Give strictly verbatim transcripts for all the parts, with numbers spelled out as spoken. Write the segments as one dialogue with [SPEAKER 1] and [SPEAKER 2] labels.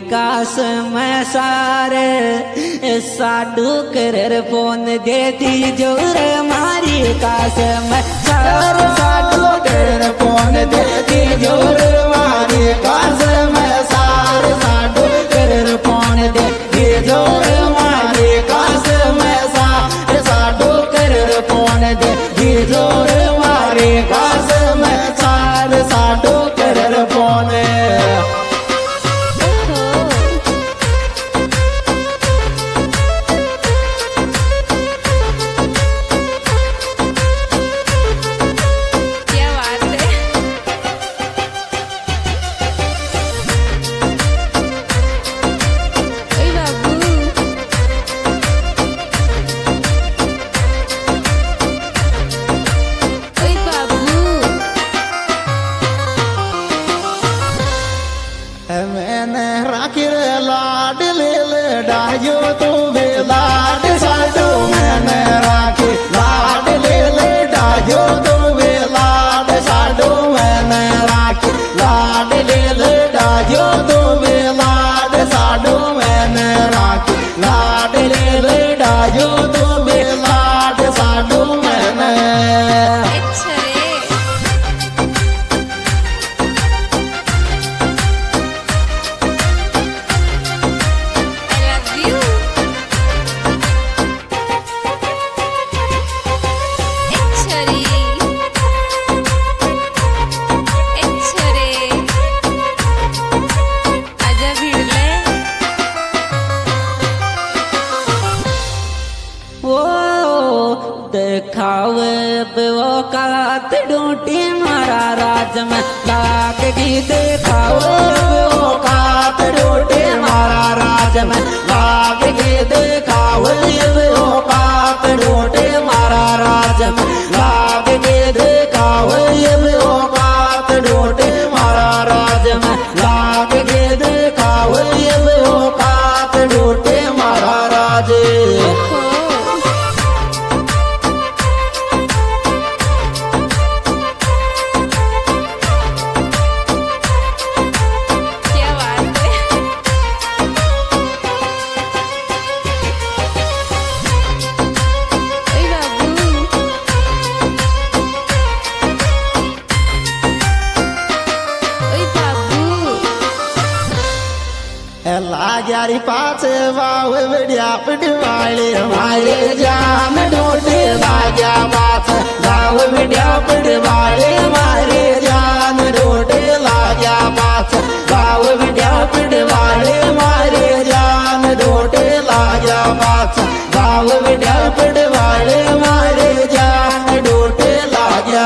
[SPEAKER 1] काश मैं सारे साडू कर फोन देती जोर मारी काश मैं सारे साडू कर फोन देती जोर मारी काश मैं सारे साडू कर फोन देती जोर मारी काश मैं सारे साडू कर फोन देती जोर मारी काश मैं सारे साडू कर फोन डायो तू भी लाड साडू मैंने राखी लाड ले ले डायो तू भी लाड साडू मैंने राखी लाड ले ले डायो तू भी लाड साडू मैंने राखी लाड ले ले डायो तू भी लाड साडू मैंने देखावे बेवकात ढूंढी मारा राज में लाग की देखावे बेवकात ढूंढी मारा राज में लाग की देखावे बेवकात ढूंढी मारा राज में लाग की देखावे बेवकात ढूंढी मारा राज में लाग की देखावे बेवकात ढूंढी मारा राज लाजारी पाच वाव विड्या पिडवाळे मारे जान ढोटे लाजा पाच वाव विड्या पिडवाळे मारे जान ढोटे लाजा पाच वाव विड्या पिडवाळे मारे जान ढोटे लाजा पाच वाव विड्या पिडवाळे मारे जान ढोटे लाजा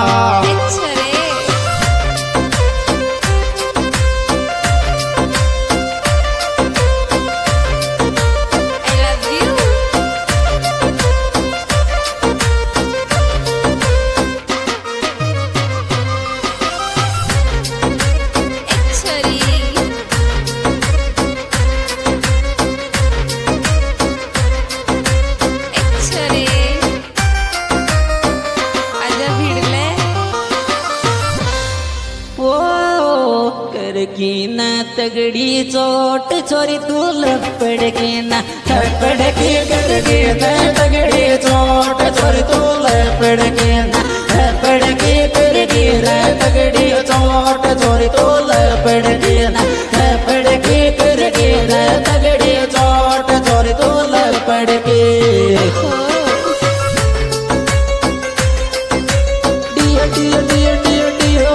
[SPEAKER 1] की न तगड़ी चोट छोरी तू लपड़की न लपड़की करके न तगड़ी चोट छोरी तू लपड़की न लपड़की करके न तगड़ी चोट छोरी तू लपड़की न लपड़की करके न तगड़ी चोट छोरी तू लपड़की डियो डियो डियो डियो डियो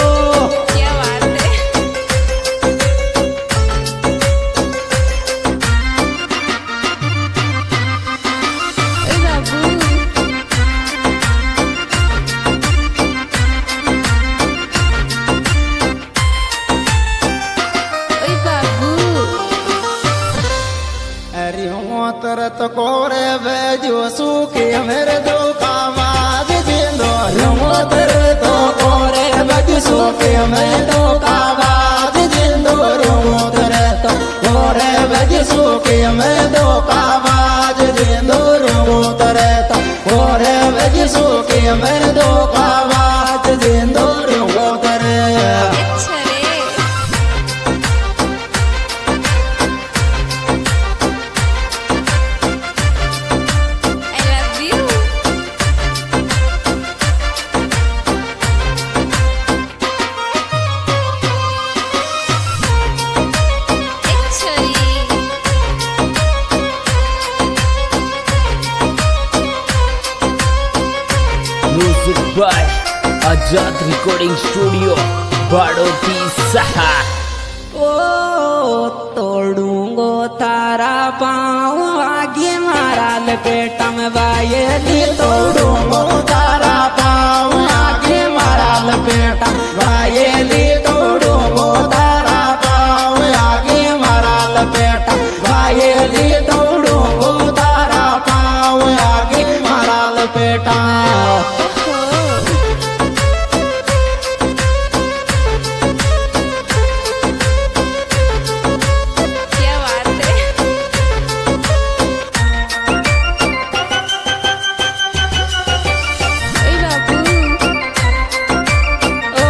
[SPEAKER 1] तरत कोरे बेजो सुखे मेरे दो कामाज जिंदो रमो तरत कोरे बेजो सुखे मेरे दो कामाज जिंदो रमो तरत कोरे बेजो सुखे मेरे दो कामाज जिंदो रमो तरत कोरे बेजो सुखे मेरे दो कामाज जिंदो रमो तरत
[SPEAKER 2] जात रिकॉर्डिंग स्टूडियो बाड़ोती सहा।
[SPEAKER 1] ओ तोड़ूंगो तारा पाँव आगे मारा लपेटा में वाये तोड़ूंगो तारा पाँव